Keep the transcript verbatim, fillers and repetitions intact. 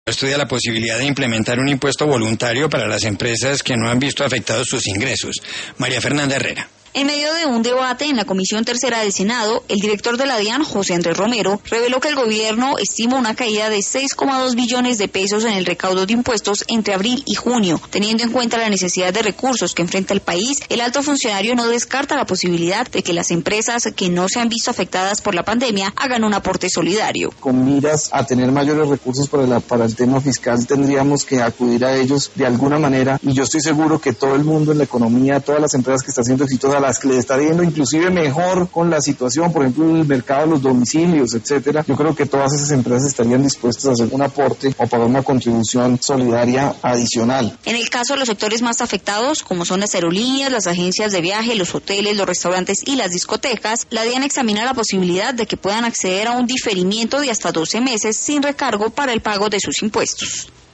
Estudia la posibilidad de implementar un impuesto voluntario para las empresas que no han visto afectados sus ingresos. María Fernanda Herrera. En medio de un debate en la Comisión Tercera del Senado, el director de la DIAN, José Andrés Romero, reveló que el gobierno estima una caída de seis coma dos billones de pesos en el recaudo de impuestos entre abril y junio. Teniendo en cuenta la necesidad de recursos que enfrenta el país, el alto funcionario no descarta la posibilidad de que las empresas que no se han visto afectadas por la pandemia hagan un aporte solidario. Con miras a tener mayores recursos para, la, para el tema fiscal, tendríamos que acudir a ellos de alguna manera, y yo estoy seguro que todo el mundo en la economía, todas las empresas que están siendo exitosas, las que le está yendo inclusive mejor con la situación, por ejemplo el mercado de los domicilios, etcétera, yo creo que todas esas empresas estarían dispuestas a hacer un aporte o pagar una contribución solidaria adicional. En el caso de los sectores más afectados, como son las aerolíneas, las agencias de viaje, los hoteles, los restaurantes y las discotecas, la DIAN examina la posibilidad de que puedan acceder a un diferimiento de hasta doce meses sin recargo para el pago de sus impuestos.